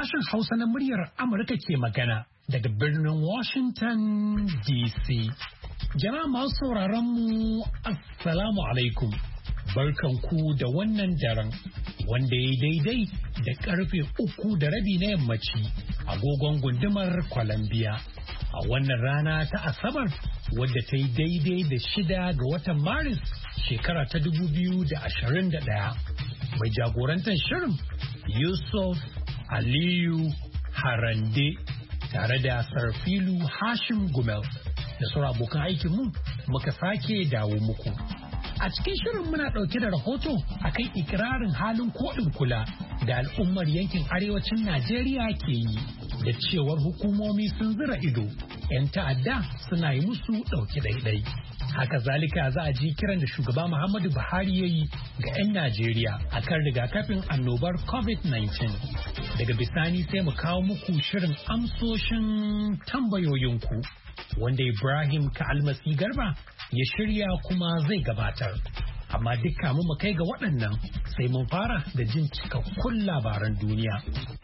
Sashen Hausa na muryar Amurka ke magana daga birnin Washington DC. Jama'a masu sauraron mu Assalamu alaikum. Barkanku da wannan daren wanda ya daidai da karfe 3:30 na yammaci agogon gundumar Columbia. A wannan rana ta Asabar wadda ta yi daidai da 6 ga watan Maris shekara ta 2021. Mai jagorantar shirin Yusuf Aliyu Harande tare da Sarfilu Hashim Gumel da sauran abokan aikinmu muka sake dawo muku. A cikin shirin muna ɗauke da rahoto akan ikirarin halin koɗin kula da al'ummar yankin arewacin Najeriya ke yi da cewar hukumomi sun zira ido 'yan ta'adda suna yi musu ɗauki ɗaiɗai. Haka zalika za a ji kiran da shugaba Muhammadu Buhari ya yi ga 'yan Najeriya akan rigakafin annobar COVID-19. Daga bisani sai mu kawo muku shirin amsoshin tambayoyinku wanda Ibrahim Ka'almasi Garba ya shirya kuma zai gabatar. Amma dukka mu kai ga waɗannan sai mun fara da jin cikakkun labaran duniya.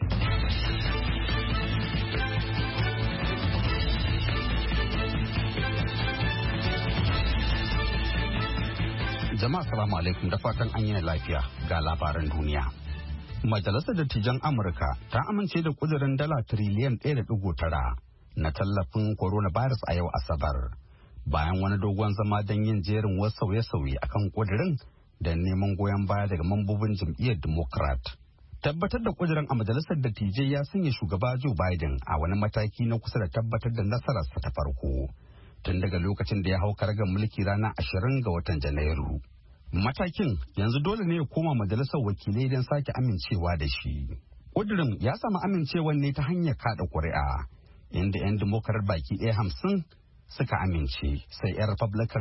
Jama'a salamu alaikum da fatan an yi lafiya ga labaran duniya. Majalisar Dattijan Amurka ta amince da kudirin dala tiriliyan 1.9 na tallafin coronavirus a yau Asabar. Bayan wani dogon zama don yin jerin wasu sauye-sauye akan kudirin da neman goyon baya daga mambobin jam'iyyar Democrat. Tabbatar da kudirin a majalisar dattijai ya sanya shugaba Joe Biden a wani mataki na kusa da tabbatar da nasararsa ta farko. Tun daga lokacin da ya hau karagar mulki ranar 20 ga watan Janairu. Matakin yanzu dole ne ya koma majalisar wakilai don sake amincewa da shi. Ƙudurin ya samu amincewar ne ta hanyar kaɗa ƙuri'a, inda 'yan Democrat baki 50 suka amince, sai 'yan Republican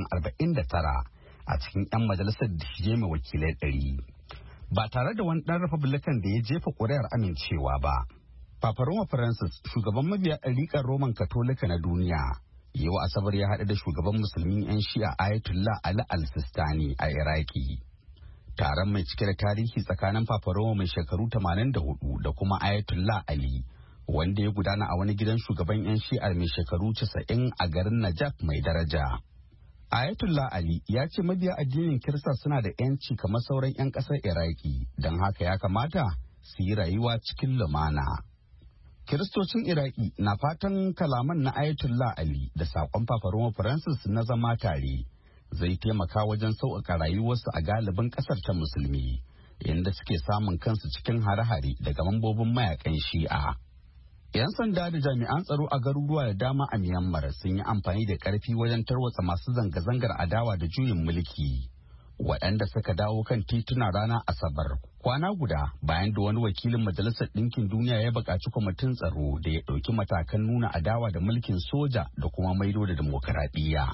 49 a cikin 'yan majalisar da shi mai wakilai 100. Ba tare da wani ɗan Republican da ya jefa ƙuri'ar amincewa ba. Papa Roma Francis, shugaban mabiya ɗariƙar Roman Katolika na duniya, yau Asabar ya haɗu da shugaban musulmin 'yan shi'a Ayatollah Ali al-Sistani a Iraki. Taron mai cike da tarihi tsakanin Papa Roma mai shekaru 84 da kuma Ayatollah Ali, wanda ya gudana a wani gidan shugaban 'yan shi'ar mai shekaru 90 a garin Najaf mai daraja. Ayatollah Ali ya ce mabiya addinin Kirista suna da 'yanci kamar sauran 'yan ƙasar Iraki, don haka ya kamata su yi rayuwa cikin lumana. Kiristocin Iraki na fatan kalaman na Ayatollah Ali da saƙon Papa Roma Francis na zama tare zai taimaka wajen sauƙaƙa rayuwarsu a galibin ƙasar ta musulmi, inda suke samun kansu cikin hare-hare daga mambobin mayakan Shi'a. 'Yan sanda da jami'an tsaro a garuruwa da dama a Myanmar sun yi amfani da ƙarfi wajen tarwatsa masu zanga-zangar adawa da juyin mulki, waɗanda suka dawo kan tituna ranar Asabar, kwana guda bayan da wani wakilin Majalisar Ɗinkin Duniya ya buƙaci kwamitin tsaro da ya ɗauki matakan nuna adawa da mulkin soja da kuma maido da dimokuraɗiyya.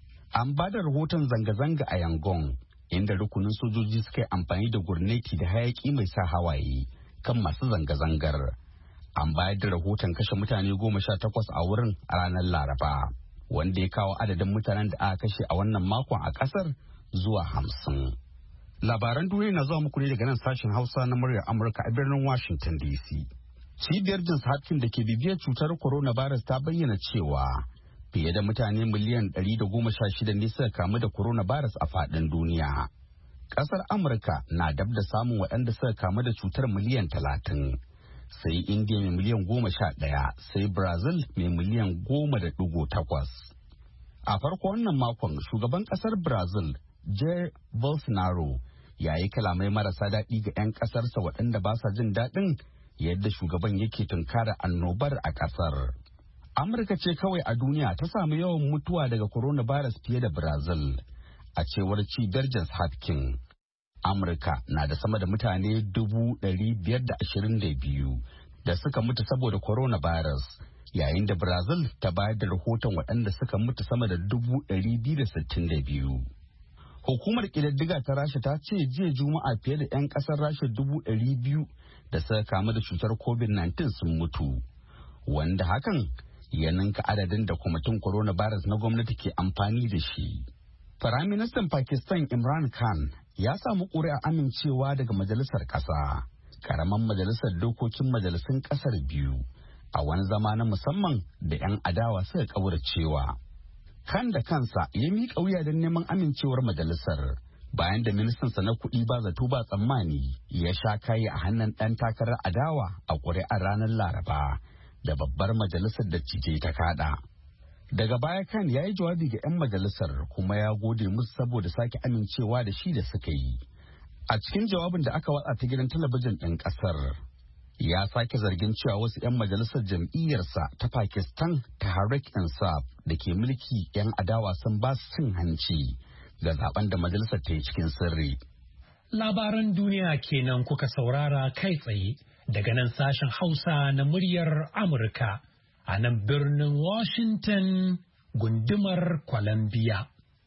An ba da rahoton zanga-zanga a Yangon, inda rukunin sojoji suka yi amfani da gurneti da hayaƙi mai sa hawaye kan masu zanga-zangar. An bayar da rahoton kashe mutane 18 a wurin a ranar Laraba, wanda ya kawo adadin mutanen da aka kashe a wannan makon a ƙasar zuwa 50. Labaran duniya na zuwa muku ne daga nan sashen Hausa na muryar Amurka a birnin Washington DC. Cibiyar Johns Hopkins da ke bibiyar cutar coronavirus ta bayyana cewa fiye da mutane miliyan 116 ne suka kamu da coronavirus a faɗin duniya. Ƙasar Amurka na dab da samun waɗanda suka kamu da cutar miliyan 30. Sai India mai miliyan 11, sai Brazil mai miliyan 10.8. A farko wannan makon shugaban ƙasar Brazil Jair Bolsonaro ya yi kalamai marasa daɗi ga 'yan ƙasarsa waɗanda ba sa jin daɗin yadda shugaban yake tunkara annobar a ƙasar. Amurka ce kawai a duniya ta samu yawan mutuwa daga coronavirus fiye da Brazil, a cewar cibiyar Johns Hopkins. Amurka na da sama da mutane 522 da suka mutu saboda coronavirus, yayin da Brazil ta bayar da rahoton waɗanda suka mutu sama da 262. Hukumar ƙididdiga ta Rasha ta ce jiya Juma'a fiye da 'yan ƙasar Rasha 200,000 da suka kamu da cutar COVID-19 sun mutu, wanda hakan ya ninka adadin da kwamitin coronavirus na gwamnati ke amfani da shi. Firaministan Pakistan Imran Khan ya samu ƙuri'a amincewa daga majalisar ƙasa, karaman majalisar dokokin majalisun kasar biyu a wani zama na musamman da 'yan adawa suka kauracewa. Khan da kansa ya miƙa wuya don neman amincewar majalisar bayan da ministansa na kuɗi ba zato ba tsammani ya sha kayi a hannun ɗan takarar adawa a ƙuri'ar ranar Laraba da babbar majalisar dattijai ta kaɗa. Daga baya Khan ya yi jawabi ga 'yan majalisar kuma ya gode musu saboda sake amincewa da shi da suka yi. A cikin jawabin da aka watsa ta gidan talabijin ɗin ƙasar, ya sake zargin cewa wasu 'yan majalisar jam'iyyarsa ta Pakistan Tehreek Insaf da ke mulki 'yan adawa sun ba su cin hanci ga zaben da majalisar ta yi cikin sirri. Labaran duniya kenan kuka saurara kai tsaye daga nan sashen Hausa na muryar Amurka a nan birnin Washington gundumar Columbia.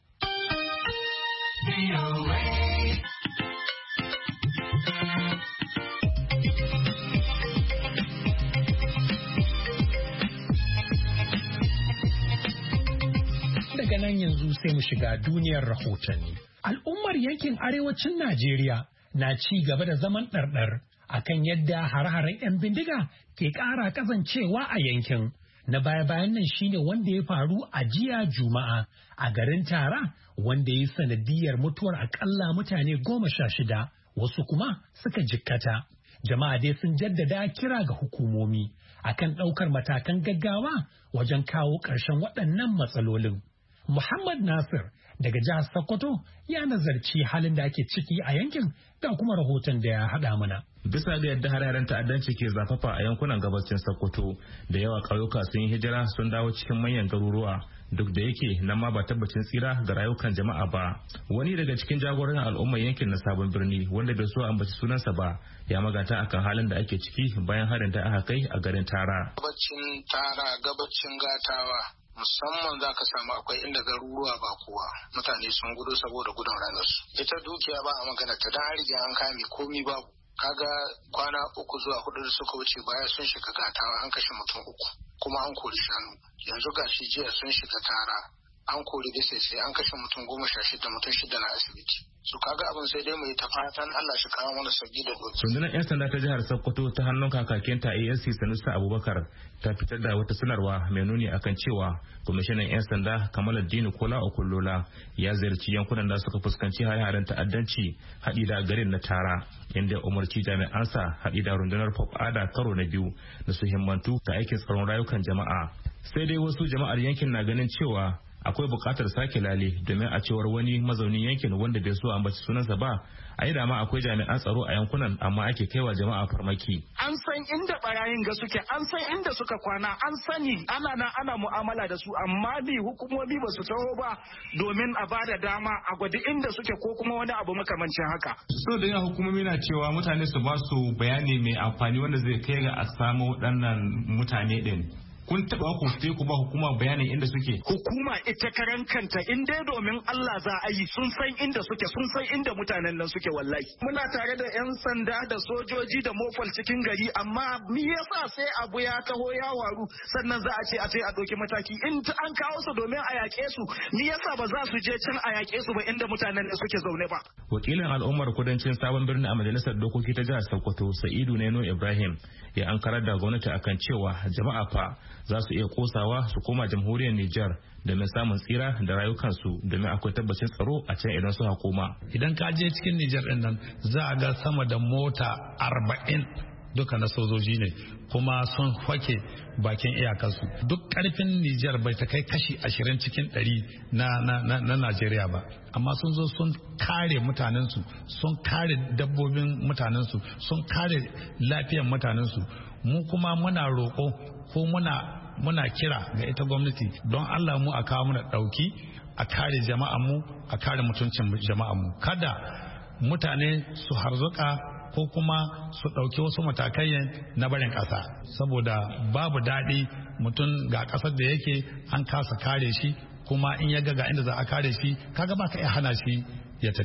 Daga nan yanzu sai mu shiga duniyar rahotanni. Al'ummar yankin arewacin Najeriya na ci gaba da zaman ɗarɗar akan yadda hare-haren 'yan bindiga ke ƙara kasancewa a yankin. Na baya-bayan nan shine wanda ya faru a jiya Juma'a a garin Tara wanda ya yi sanadiyar mutuwar akalla mutane 16, wasu kuma suka jikkata. Jama'a dai sun jaddada kira ga hukumomi akan ɗaukar matakan gaggawa wajen kawo ƙarshen waɗannan matsalolin. Muhammad Nasir daga jihar Sokoto ya nazarci halin da ake ciki a yankin ga kuma rahoton da ya haɗa mana. Bisa ga yadda hararen ta'addanci ke zafafa a yankunan gabacin Sokoto, da yawa ƙauyuka sun yi hijira sun dawo cikin manyan garuruwa, duk da yake nan ma ba tabbacin tsira ga rayukan jama'a ba. Wani daga cikin jagoran al'ummar yankin na Sabon Birni wanda bai so ambaci sunansa ba, ya magata akan halin da ake ciki bayan harin da aka kai a garin Tara. Gabacin Tara, gabacin Gatawa, musamman za ka samu akwai inda garuruwa ba kowa, mutane sun gudu saboda gudun ranarsu. Ita dukiya ba a magana ta, dan riga an kame komi babu. Kaga kwana 3 zuwa 4 da suka wuce baya sun shiga Gatawa an kashe mutum 3 kuma an kori shanu. Yanzu gashi jiya sun shiga Tara an kori bisa sai an kashe mutum 16, mutum 6 na asibiti. Su kaga abin sai dai mu yi ta fatan Allah shi kawo mana sauki da doki. Rundunar 'yan sanda ta jihar Sokoto ta hannun kakakinta ASC Sanusi Abubakar ta fitar da wata sanarwa mai nuni akan cewa kwamishinan 'yan sanda Kamaluddin Kola Okullola ya ziyarci yankunan da suka fuskanci hare-haren ta'addanci haɗi da garin na Tara, inda ya umarci jami'ansa haɗi da rundunar Pop Ada karo na biyu da su himmantu ga aikin tsaron rayukan jama'a. Sai dai wasu jama'ar yankin na ganin cewa akwai buƙatar sake lale domin a cewar wani mazaunin yankin wanda bai so ambaci sunansa ba, a yi dama akwai jami'an tsaro a yankunan amma ake kaiwa jama'a farmaki. An san inda barayin ga suke, an san inda suka kwana, an sani ana mu'amala da su, amma bi hukumomi ba su taho ba domin a bada dama a gwadi inda suke ko kuma wani abu makamancin haka. So da yawa hukumomi na cewa mutane su ba su bayani mai amfani wanda zai kai ga a samu waɗannan mutane ɗin. Kun taɓa ku ba hukuma bayanin inda suke? Hukuma ita karan kanta in dai domin Allah za a yi, sun san inda suke, sun san inda mutanen nan suke wallahi. Muna tare da 'yan sanda da sojoji da mofal cikin gari, amma me yasa sai abu ya taho ya waru sannan za a ce a sai a ɗauki mataki in an kawo su domin a yaƙe su, me yasa ba za su je can a yaƙe su ba inda mutanen da suke zaune ba. Wakilin al'ummar kudancin Sabon Birni a majalisar dokoki ta jihar Sokoto, Sa'idu Neno Ibrahim, ya ankarar da gwamnati akan cewa jama'a fa za su iya kosawa su koma jamhuriyar Nijar domin samun tsira da rayukansu domin akwai tabbacin tsaro a can idan suka koma. Idan ka je cikin Nijar din nan za a ga sama da mota 40 duka na sojoji ne kuma sun fake bakin iyakarsu. Duk karfin Nijar bai ta kai kashi 20 cikin 100 na Najeriya ba, amma sun zo sun kare mutanensu, sun kare dabbobin mutanensu, sun kare lafiyar mutanensu. Mu kuma muna roƙo ko muna kira ga ita gwamnati don Allah mu a kawo muna ɗauki a kare jama'anmu, a kare mutuncin jama'anmu. Kada mutane su harzuka ko kuma su ɗauki wasu matakai na barin ƙasa, saboda babu daɗi mutum ga ƙasar da yake an kasa kare shi, kuma in ya ga inda za a kare shi kaga ba ka iya hana shi ya tafi.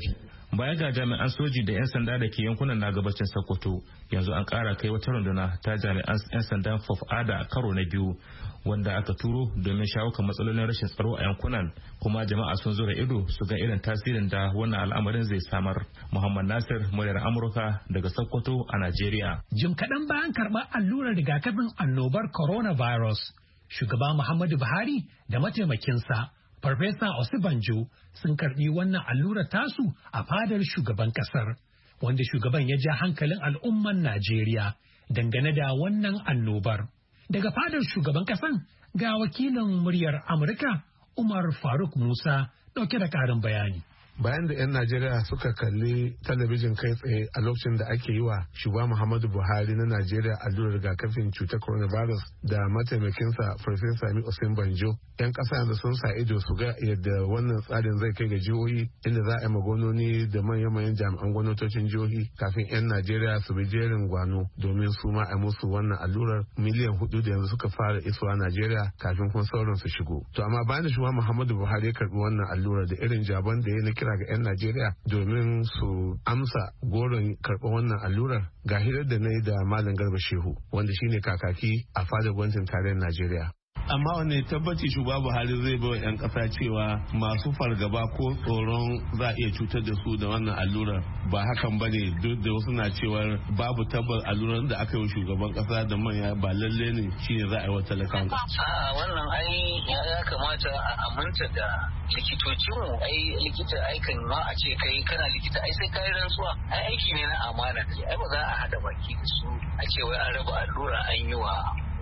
Baya ga jami'an soji da 'yan sanda da ke yankunan na gabacin Sokoto, yanzu an ƙara kai wata runduna ta jami'an 'yan sandan Fofada karo na biyu, wanda aka turo domin shawo kan matsalolin rashin tsaro a yankunan, kuma jama'a sun zura ido su ga irin tasirin da wannan al'amarin zai samar. Muhammad Nasir, muryar Amurka daga Sokoto a Najeriya. Jim kaɗan bayan karɓar allurar rigakafin annobar coronavirus, shugaba Muhammadu Buhari da mataimakinsa Farfesa Osibanjo sun karɓi wannan allurar tasu a fadar shugaban ƙasar, wanda shugaban ya ja hankalin al'umman Najeriya dangane da wannan annobar. Daga fadar shugaban ƙasan ga wakilin muryar Amurka Umar Faruk Musa ɗauke da ƙarin bayani. Bayan da 'yan Najeriya suka kalli talabijin kai tsaye a lokacin da ake yi wa shugaba Muhammadu Buhari na Najeriya allurar rigakafin cutar coronavirus da mataimakinsa Farfesa Osibanjo, 'yan ƙasa yanzu sun sa ido su ga yadda wannan tsarin zai kai ga jihohi, inda za a yi magononi da manyan jami'an gwamnatocin jihohi kafin 'yan Najeriya su bi jerin gwano domin su ma a musu wannan allurar. Miliyan 4 da yanzu suka fara isuwa Najeriya kafin kuma sauran su shigo. To amma bayan da shugaba Muhammadu Buhari ya karbi wannan allurar da irin jaban da ya na kira ga 'yan Najeriya domin su amsa goron karɓar wannan allurar, ga hirar da na yi da Malam Garba Shehu wanda shine kakaki a fadar gwamnatin tarayyar Najeriya. Amma wanne tabbaci shugaba Buhari zai bai wa 'yan kasa cewa masu fargaba ko tsoron za a iya cutar da su da wannan allurar ba hakan ba ne, duk da wasu na cewa babu tabbas allurar da aka yi wa shugaban kasa da manya ba lalle ne shine za a yi wa talakan. Wannan ai ya kamata a aminta da likitocinmu. Ai likita ai kan ma a ce kai kana likita ai sai kai rantsuwa, ai aiki ne na amana, ai ba za a hada baki da su a ce wai an raba allura an yi wa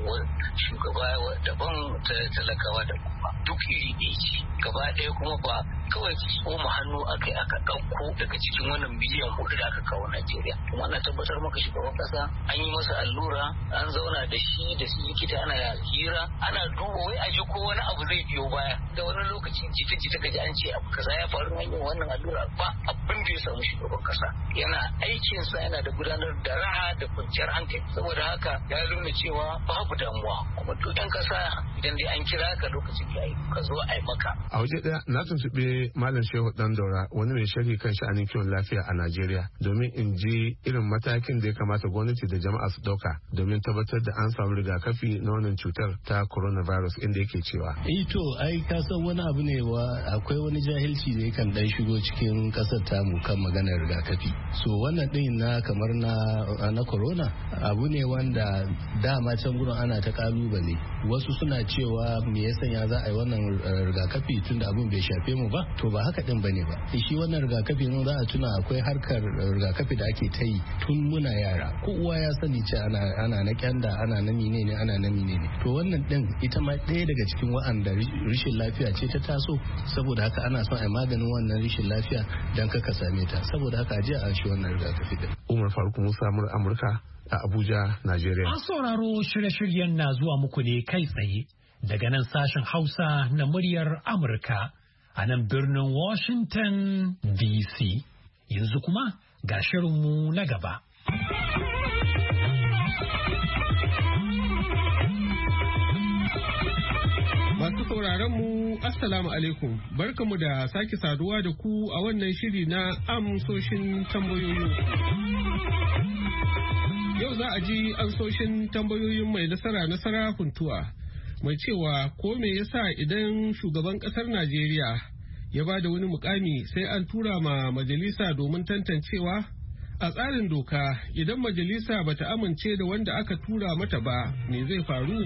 shugaba daban talakawa da kuma duk iri ɗaya ce gaba ɗaya, kuma ba kawai tsoma hannu aka ɗauko daga cikin wannan miliyan 4 da aka kawo Najeriya. Kuma ana tabbatar maka shugaban ƙasa an yi masa allura, an zauna da shi da likita ana hira, ana duba wai a ji ko wani abu zai biyo baya. Da wani lokaci jita-jita kaji an ce abu kaza ya faru an yi wannan allura, ba abin da ya samu shugaban ƙasa. Yana aikinsa, yana da gudanar da raha da kwanciyar hankali. Saboda haka ya nuna cewa babu damuwa, kuma duk ɗan ƙasa idan dai an kira ka lokacin da ka zo a yi maka. A waje ɗaya na tuntuɓe Malam Shehu Ɗandaura, wani mai sharhi kan sha'anin kiwon lafiya a Najeriya, domin in ji irin matakin da ya kamata gwamnati da jama'a su ɗauka domin tabbatar da an samu rigakafi na wannan cutar ta coronavirus, inda yake cewa. To ai ka san wani abu ne akwai wani jahilci ne kan dan shigo cikin ƙasar tamu kan maganar rigakafi. So wannan ɗin na kamar na corona abu ne wanda dama can gurin ana ta kalubale. Wasu suna cewa me ya sanya za a yi wannan rigakafi tunda abin bai shafe mu ba, to ba haka din bane ba. Shi wannan rigakafi ne za a tuna akwai harkar rigakafi da ake ta yi tun muna yara, kowa ya sani ce ana na kyanda, ana na menene, ana na menene. To wannan din ita ma ɗaya daga cikin wa'anda rishin lafiya ce ta taso, saboda haka ana son a maganin wannan rishin lafiya dan kaka same ta, saboda haka aje a shi wannan rigakafi din. Umar Faruk Musa, Amurka a Abuja, Najeriya. An sauraro shirye-shiryen na zuwa muku ne kai tsaye daga nan sashen Hausa na muryar Amurka a nan birnin Washington DC. Yanzu kuma ga shirinmu na gaba. Masu sauraron mu Assalamu alaikum, barkamu da sake saduwa da ku a wannan shiri na amsoshin tambayoyi. Yau za a ji amsoshin tambayoyin mai nasara Funtuwa, mai cewa ko me yasa idan shugaban ƙasar Najeriya ya ba da wani mukami sai an tura ma majalisa domin tantancewa? A tsarin doka idan majalisa bata amince da wanda aka tura mata ba, me zai faru?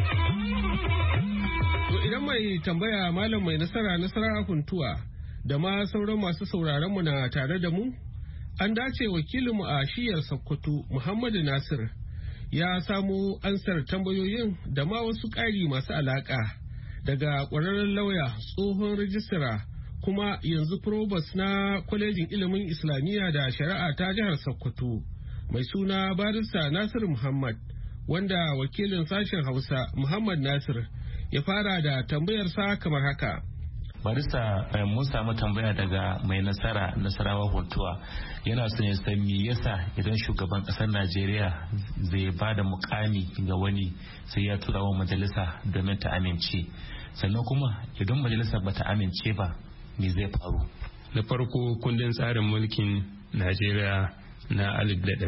To idan mai tambaya malam mai nasara Funtuwa da ma sauran masu sauraron mu na tare da mu, an dace wakilinmu a shiyar Sokoto Muhammadu Nasir ya samo ansar tambayoyin da ma wasu ƙari masu alaƙa daga ƙwararren lauya, tsohon rijistara kuma yanzu probos na kwalejin ilimin Islamiyya da shari'a ta jihar Sokoto mai suna barista Nasir Muhammad, wanda wakilin sashen Hausa Muhammad Nasir ya fara da tambayarsa kamar haka. Barista mun samu tambaya daga mai nasarawa Funtuwa, yana son ya san me yasa idan shugaban kasar Najeriya zai ba da mukami ga wani sai ya tura wa majalisa domin ta amince, sannan kuma idan majalisa bata amince ba me zai faru? Na farko kundin tsarin mulkin Najeriya na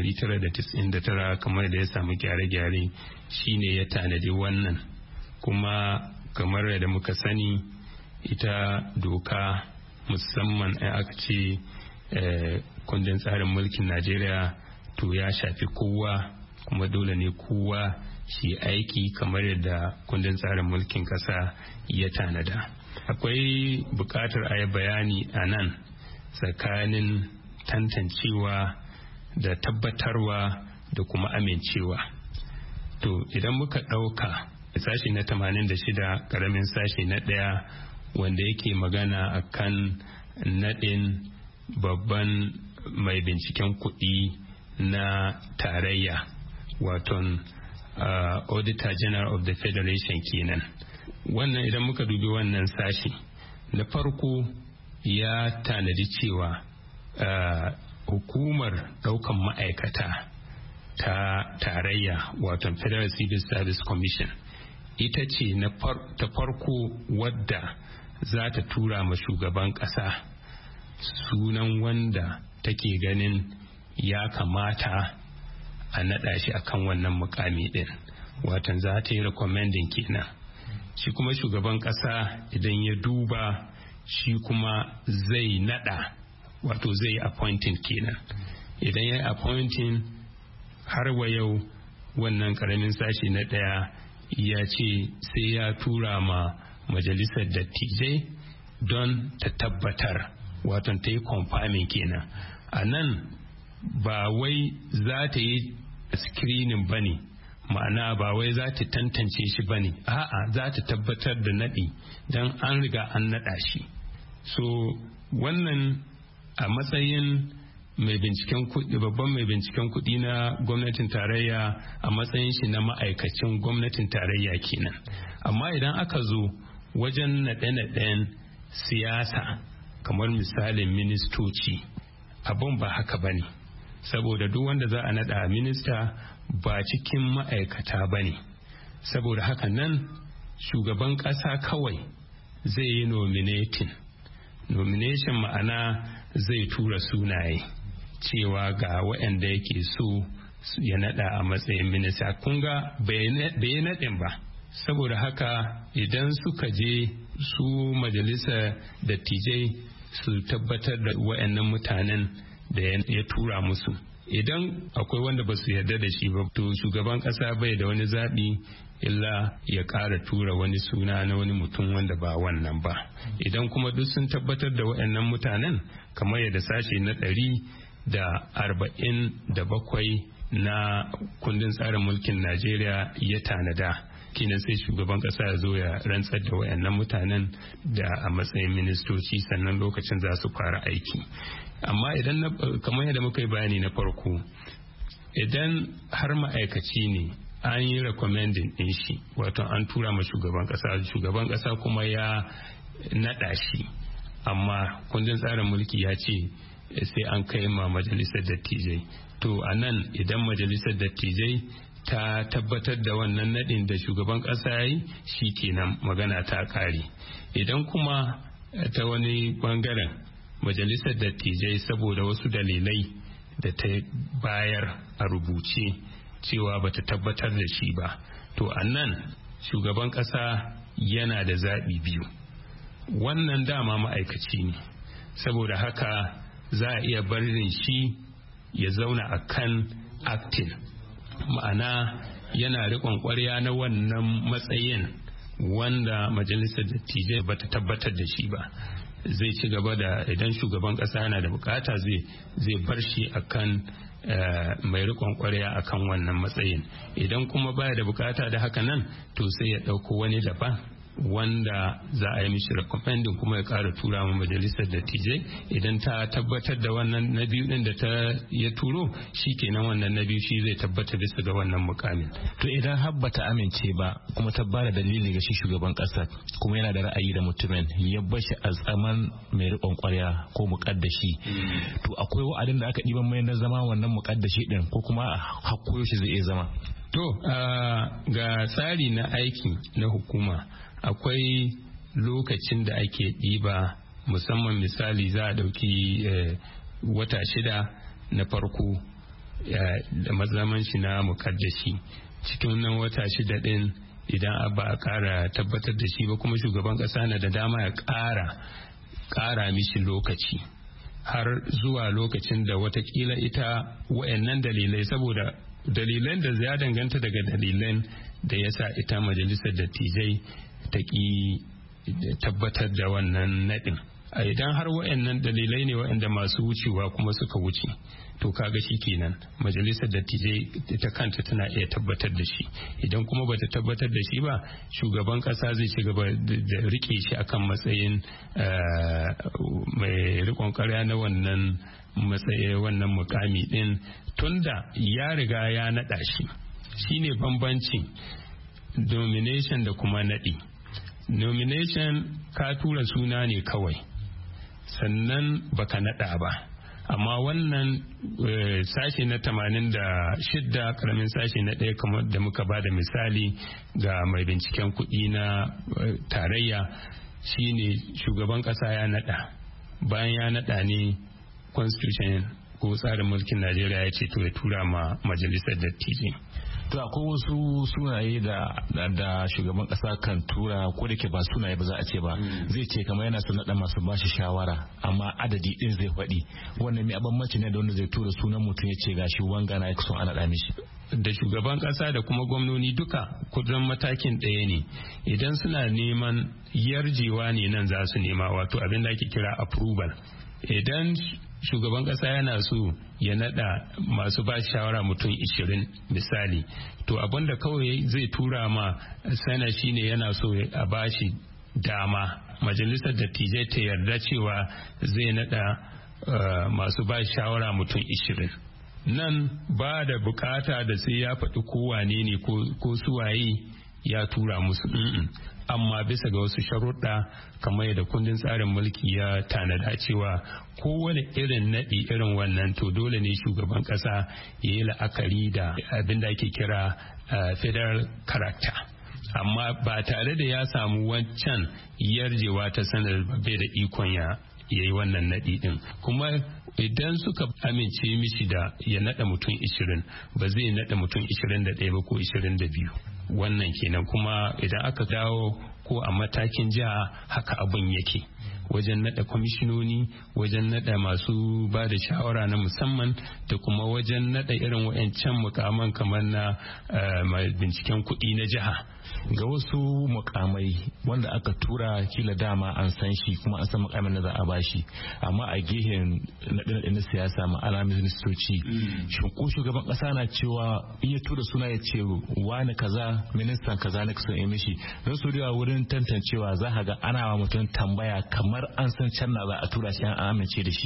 1999 kamar da ya samu gyare-gyare shine ya tanadi wannan, kuma kamar da muka sani ita doka musamman aka ce kundin tsarin mulkin Najeriya to ya shafi kowa, kuma dole ne kowa shi aiki kamar yadda kundin tsarin mulkin kasa ya tanada. Akwai bukatar a yi bayani a nan tsakanin tantancewa da tabbatarwa da kuma amincewa. To idan muka ɗauka sashi na 86 ƙaramin sashi na 1 wanda yake magana akan naɗin babban mai binciken kuɗi na tarayya, waton Auditor General of the Federation kenan. Wannan idan muka dubi wannan sashi, na farko ya tanadi cewa hukumar ɗaukan ma'aikata ta tarayya, waton Federal Civil Service Commission, ita ce ta farko wadda za ta tura ma shugaban ƙasa sunan wanda take ganin ya kamata a naɗa shi akan wannan mukami ɗin, watan za ta yi recommending kenan. Shi kuma shugaban ƙasa idan ya duba shi kuma zai naɗa, wato zai appointing kenan. Idan ya appointing, har wa yau wannan ƙaramin sashi na 1 ya ce sai ya tura ma majalisar dattijai don ta tabbatar, wato ta yi confirming kenan. A nan ba wai za ta yi screening ba ne, ma'ana ba wai za ta tantance shi ba ne, a'a za ta tabbatar da naɗi don an riga an naɗa shi. So wannan a matsayin mai binciken kuɗi, babban mai binciken kuɗi na gwamnatin tarayya, a matsayin shi na ma'aikacin gwamnatin tarayya kenan. Amma idan aka zo wajen naɗe-naɗen siyasa kamar misalin ministoci, abin ba haka ba ne, saboda duk wanda za a naɗa minista ba cikin ma'aikata ba ne. Saboda haka nan shugaban ƙasa kawai zai yi nomination, ma'ana zai tura sunaye cewa ga waɗanda yake so ya naɗa a matsayin minista. Kun ga bai naɗin ba. Saboda haka idan suka je su majalisar dattijai su tabbatar da waɗannan mutanen da ya tura musu, idan akwai wanda ba su yarda da shi ba, to shugaban ƙasa bai da wani zaɓi illa ya ƙara tura wani suna na wani mutum wanda ba wannan ba. Idan kuma duk sun tabbatar da waɗannan mutanen, kamar yadda sashe na 147 na kundin tsarin mulkin Najeriya ya tanada, kinan sai shugaban ƙasa ya zo ya rantsar da waɗannan mutanen da a matsayin ministoci, sannan lokacin za su fara aiki. Amma idan kamar yadda muka yi bayani na farko, idan har ma'aikaci ne an yi recommending din shi, wato an tura ma shugaban kasa kuma ya naɗa shi, amma kundin tsarin mulki ya ce sai an kai ma majalisar dattijai. To a nan idan majalisar dattijai ta tabbatar da wannan naɗin da shugaban ƙasa ya yi, shi kenan magana ta ƙare. Idan kuma ta wani bangaren majalisar dattijai saboda wasu dalilai da ta bayar a rubuce cewa bata tabbatar da shi ba, to a nan shugaban ƙasa yana da zaɓi biyu. Wannan dama ma'aikaci ne, saboda haka za a iya barin shi ya zauna a kan acting, ma'ana yana riƙon ƙwarya na wannan matsayin wanda majalisar dattijai bata tabbatar da shi ba. Zai ci gaba da, idan shugaban ƙasa yana da bukata zai bar shi akan mai riƙon ƙwarya akan wannan matsayin. Idan kuma baya da bukata da haka nan, to sai ya ɗauko wani daban wanda za a yi mishi recommending kuma ya ƙara tura ma majalisar dattijai. Idan ta tabbatar da wannan na biyu din da ta ya turo, shi kenan wannan na biyu shi zai tabbata bisa ga wannan mukamin. To idan har bata amince ba kuma ta bada dalili ga shi shugaban ƙasa, kuma yana da ra'ayi da mutumin ya bar shi a tsaman mai riƙon ƙwarya ko muƙaddashi, to akwai wa'adin da aka ɗiban mai na zama wannan muƙaddashi din, ko kuma hakkoyo shi zai iya zama? To ga tsari na aiki na hukuma, akwai lokacin da ake ɗiba musamman misali za a ɗauki wata 6 na farko da mazaman shi na mukaddashi. Cikin nan wata 6 din idan ba a ƙara tabbatar da shi ba, kuma shugaban ƙasa na da dama ya ƙara mishi lokaci har zuwa lokacin da watakila ita wa'annan dalilai, saboda dalilan da ya danganta daga dalilan da ya sa ita majalisar dattijai ta ƙi tabbatar da wannan naɗin. Idan har wa'annan dalilai ne wa'anda masu wucewa kuma suka wuce, to kaga shi kenan majalisar dattijai ta kanta tana iya tabbatar da shi. Idan kuma bata tabbatar da shi ba, shugaban kasa zai ci gaba da rike shi akan matsayin mai rikon karya na wannan matsayi, wannan mukami din, tunda ya riga ya naɗa shi. Shine bambancin nomination da kuma naɗi. Nomination ka tura suna ne kawai, sannan baka naɗa ba. Amma wannan sashe na 86 karamin sashe na 1, kamar da muka ba da misali ga mai binciken kuɗi na tarayya, shine shugaban ƙasa ya naɗa. Bayan ya naɗa ne constitution ko tsarin mulkin Najeriya ya ce to ya tura ma majalisar dattijai. To akwai wasu sunaye da shugaban kasa kan tura, ko da ke ba sunaye ba za a ce ba, zai ce kamar yana son naɗa masu bashi shawara, amma adadi din zai faɗi. Wannan mai abammanci ne da wanda zai tura sunan mutum ya ce gashi wanga na son ana naɗa mishi. Da shugaban kasa da kuma gwamnoni duka kudin matakin ɗaya ne. Idan suna neman yarjewa ne nan za su nema, wato abin da ake kira approval. Idan shugaban kasa yana so ya nada masu ba shawara mutum 20 misali, to abinda kawai zai tura ma sana shine yana so a bashi dama majalisar dattijai ta yarda cewa zai nada masu ba shawara mutum 20. Nan ba da bukata da sai ya faɗi kowane ne ko suwaye ya tura musu, amma bisa ga wasu sharuɗa kamar yadda kundin tsarin mulki ya tanada cewa kowane irin naɗi irin wannan, to dole ne shugaban ƙasa ya yi la'akari da abin da ake kira federal character, amma ba tare da ya samu wancan yarjewa ta sanar bai da ikon ya yi wannan naɗi ɗin. Kuma idan suka amince mishi da ya naɗa mutum 20, ba zai naɗa mutum 21 ba ko 22. Wannan kenan. Kuma idan aka dawo ko a matakin jiha haka abin yake, wajen nada kwamishinoni, wajen nada masu ba da shawara na musamman, da kuma wajen nada irin wa'ancan mukaman kamar na binciken kuɗi na jiha. Ga wasu mukamai wanda aka tura kila dama an san shi kuma an san mukamin da za a bashi, amma a gehen naɗe na siyasa ma'ana ministoci, shin ko shugaban ƙasa na cewa in ya tura suna ya ce wani kaza ministan kaza na kusa yi mishi, don su da wurin tantancewa za ka ga ana wa mutum tambaya kamar an san can na za a tura shi an amince da shi.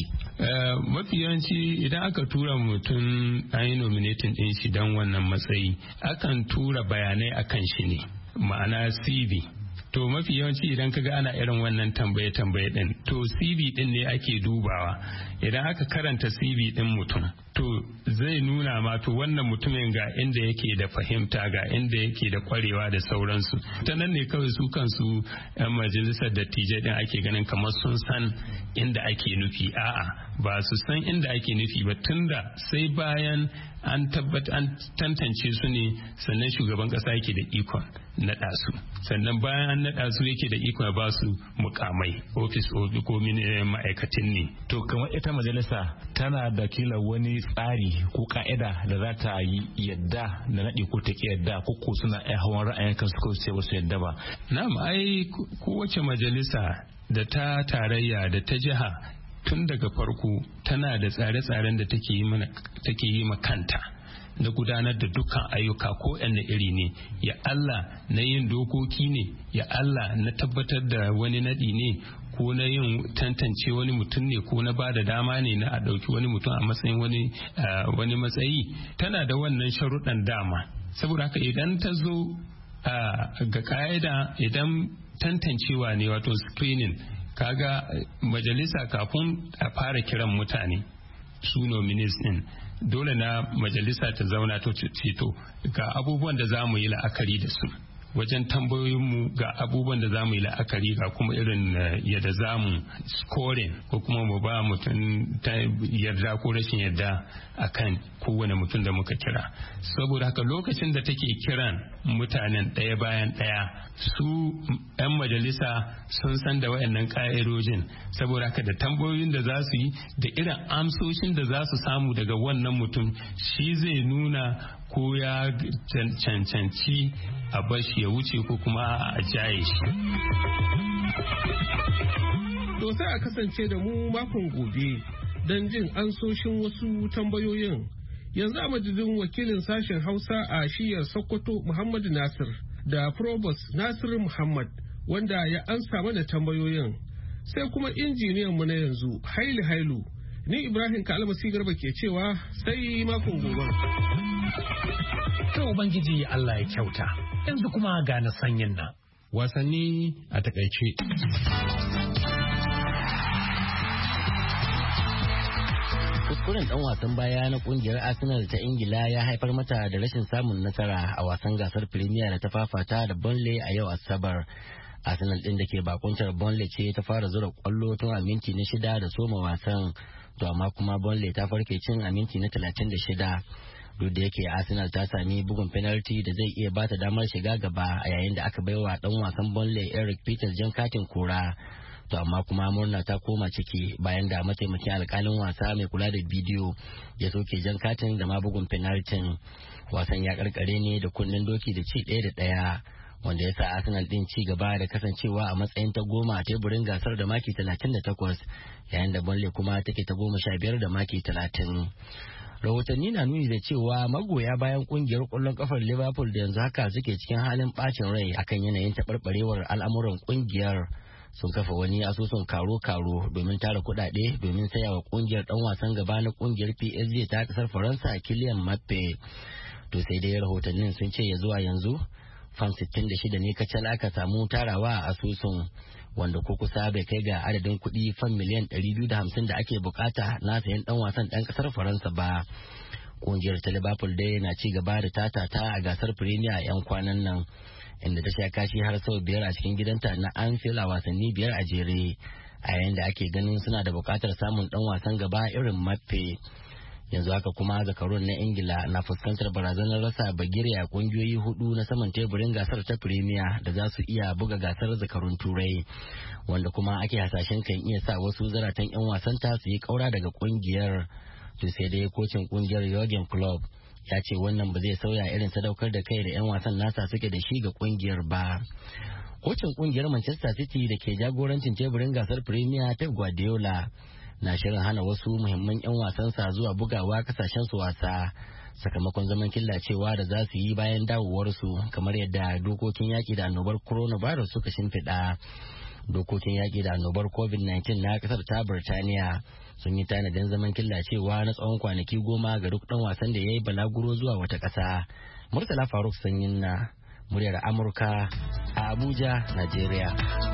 Mafi yawanci idan aka tura mutum an yi nominating din shi don wannan matsayi, akan tura bayanai akan shi ne, ma'ana CV. To mafi yawanci idan kaga ana irin wannan tambaye din, to CV din ne ake dubawa. Idan aka karanta CV din mutum, to zai nuna ma to wannan mutumin ga inda yake da fahimta, ga inda yake da kwarewa da sauransu. Ta nan ne kawai su kansu 'yan majalisar dattijai din ake ganin kamar sun san inda ake nufi. A'a, ba su san inda ake nufi ba, tunda sai bayan an tantance su ne sannan shugaban kasa yake da ikon naɗa su, sannan bayan an naɗa su yake da ikon ba su mukamai ofis ko ma'aikatin ne. To kamar ita majalisa tana da kila wani tsari ko ka'ida da za ta yi yadda da naɗi ko ta ki yadda, ko suna hawan ra'ayin kansu ko sai wasu yadda ba. Na'am, ai kowace majalisa da ta tarayya da ta jiha tun daga farko tana da tsare-tsaren da take yi ma kanta na gudanar da dukkan ayyuka ko yanne iri ne. Ya Allah na yin dokoki ne, ya Allah na tabbatar da wani naɗi ne, ko na yin tantance wani mutum ne, ko na ba da dama ne na a ɗauki wani mutum a matsayin wani matsayi. Tana da wannan sharuɗan dama. Saboda haka idan ta zo ga ƙa'ida, idan tantancewa ne wato screening, kaga majalisa kafin a fara kiran mutane su nominees din, dole na majalisa ta zauna ta ce to ga abubuwan da za mu yi la'akari da su wajen tambayoyinmu ga abubuwan da za mu yi la'akari ga kuma irin yadda za mu scoring ko kuma mu ba mutum ta yarda ko rashin yarda akan kowane mutum da muka kira. Saboda haka lokacin da take kiran mutanen ɗaya bayan ɗaya, su 'yan majalisa sun san da wayannan ƙa'idojin, saboda haka da tambayoyin da za su yi da irin amsoshin da za su samu daga wannan mutum shi zai nuna ko ya cancanci a bashi ya wuce ko kuma a jaye shi. To sai a kasance da mu makon gobe don jin ansoshin wasu tambayoyin. Yanzu a madadin wakilin sashen Hausa a shiyar Sokoto Muhammadu Nasir da Provost Nasir Muhammad wanda ya ansa mana tambayoyin, sai kuma injiniyan mu na yanzu Hailu. Ni Ibrahim Kalmasi Garba ke cewa sai makon gobe. To Ubangiji Allah ya kyauta. Yanzu kuma ga na sanyin nan. Wasanni a takaice. Kuskuren dan wasan baya na kungiyar Arsenal ta Ingila ya haifar mata da rashin samun nasara a wasan gasar Premier da ta fafata da Burnley a yau Asabar. Arsenal din da ke bakuntar Burnley ce ta fara zura kwallo tun a minti na 6 da soma wasan, to amma kuma Burnley ta farke cin a minti na 36. Duk da yake Arsenal ta sami bugun penalty da zai iya bata damar shiga gaba a yayin da aka baiwa dan wasan Burnley Eric Peters jan katin kora. To amma kuma murna ta koma ciki bayan da mataimakin alkalin wasa mai kula da bidiyo ya soke jan katin da ma bugun penalty. Wasan ya karkare ne da kunnen doki da ci 1-1 wanda ya sa Arsenal din ci gaba da kasancewa a matsayin ta 10 a teburin gasar da maki 38 yayin da Burnley kuma take ta 15 da maki 30. Rahotanni na nuni da cewa magoya bayan kungiyar kwallon kafar Liverpool da yanzu haka suke cikin halin bacin rai akan yanayin taɓarɓarewar al'amuran kungiyar sun kafa wani asusun karo-karo domin tara kuɗaɗe domin saya wa kungiyar ɗan wasan gaba na kungiyar PSG ta kasar Faransa Kylian Mbappe. To sai dai rahotannin sun ce ya zuwa yanzu fam 66 ne kacal aka samu tarawa a asusun, wanda ko kusa bai kai ga adadin kuɗi fam miliyan 250 da ake bukata na sayan ɗan wasan ɗan ƙasar Faransa ba. Kungiyar ta Liverpool dai na ci gaba da tatata a gasar Premier a 'yan kwanan nan, inda ta sha kashi har sau 5 a cikin gidanta na Anfield a wasanni 5 a jere, a yayin da ake ganin suna da bukatar samun ɗan wasan gaba irin Mbappe. Yanzu haka kuma zakarun na Ingila na fuskantar barazanar rasa bagire a kungiyoyi 4 na saman teburin gasar ta Premier da za su iya buga gasar zakarun Turai, wanda kuma ake hasashen kan iya sa wasu zaratan 'yan wasanta su yi kaura daga kungiyar. To sai dai kocin kungiyar Jurgen Klopp ya ce wannan ba zai sauya irin sadaukar da kai da 'yan wasan nasa suke da shi ga kungiyar ba. Kocin kungiyar Manchester City da ke jagorancin teburin gasar Premier Pep Guardiola na shirin hana wasu muhimman 'yan wasansa zuwa bugawa kasashen su wasa sakamakon zaman killacewa da za su yi bayan dawowarsu, kamar yadda dokokin yaƙi da annobar coronavirus suka shimfiɗa. Dokokin yaƙi da annobar COVID-19 na ƙasar ta Birtaniya sun yi tanadin zaman killacewa na tsawon kwanaki 10 ga duk ɗan wasan da ya yi balaguro zuwa wata ƙasa. Murtala Faruk Sanyin na muryar Amurka a Abuja, Najeriya.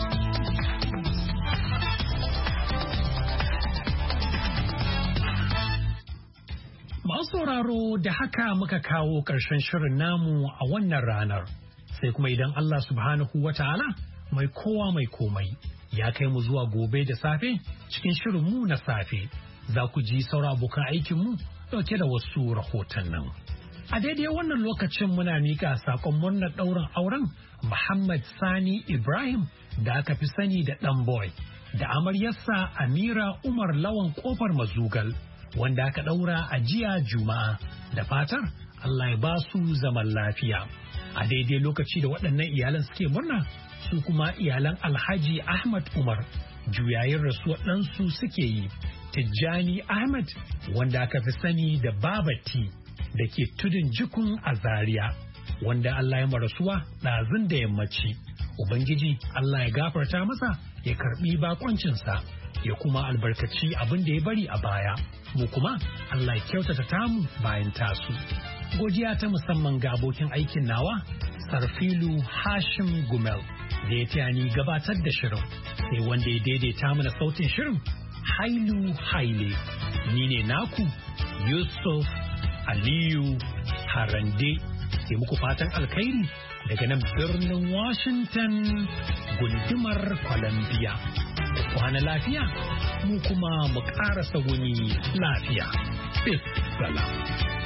Masu sauraro da haka muka kawo ƙarshen shirin namu a wannan ranar, sai kuma idan Allah subhanahu wa ta'ala mai kowa mai komai ya kai mu zuwa gobe da safe cikin shirin mu na safe, za ku ji sauran abokan aikinmu ɗauke da wasu rahoton nan. A daidai wannan lokacin muna miƙa saƙon murnar ɗaurin auren Muhammad Sani Ibrahim da aka fi sani da ɗan boy da amaryarsa Amira Umar Lawan Ƙofar Mazugal, wanda aka ɗaura a jiya Juma'a, da fatar Allah ya ba su zaman lafiya. A daidai lokaci da waɗannan iyalan suke murna, su kuma iyalan Alhaji Ahmad Umar juyayin rasuwar ɗansu suke yi, Tijjani Ahmad, wanda aka fi sani da Babati da ke tudun jikun a Zaria, wanda Allah ya marasuwa ɗazun da yammaci. Ubangiji Allah ya gafarta masa, ya karɓi bakoncinsa, ya kuma albarkaci abin da ya bari a baya. Mu kuma Allah ya kyautata tamu bayan tasu. Godiya ta musamman ga abokin aikin nawa, Sarfilu Hashim Gumel, da ya taya ni gabatar da shirin, sai wanda ya daidaita mana sautin shirin, Hailu Haile. Ni ne naku Yusuf Aliyu Harande, ke muku fatan alkhairi daga nan birnin Washington gundumar Columbia. Ku kwana lafiya, mu kuma mu ƙarasa wuni lafiya. Salam.